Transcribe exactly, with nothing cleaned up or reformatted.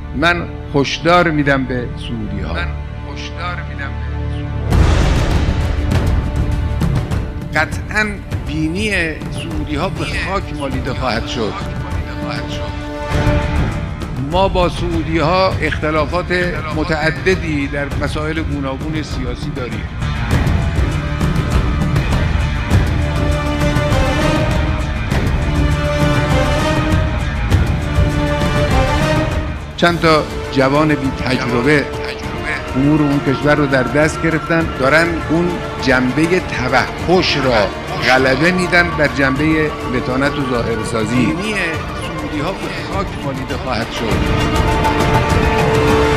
من هشدار میدم به سعودی ها من هشدار میدم به قطعاً بینی سعودی ها به خاک مالیده خواهد شد. ما با سعودی ها اختلافات متعددی در مسائل گوناگون سیاسی داریم. چند تا جوان بی تجربه امور اون کشور رو در دست گرفتن، دارن اون جنبه توحش را غلبه میدن بر جنبه لطانت و ظاهرسازی. بینی سعودی ها به خاک مالیده خواهد شد.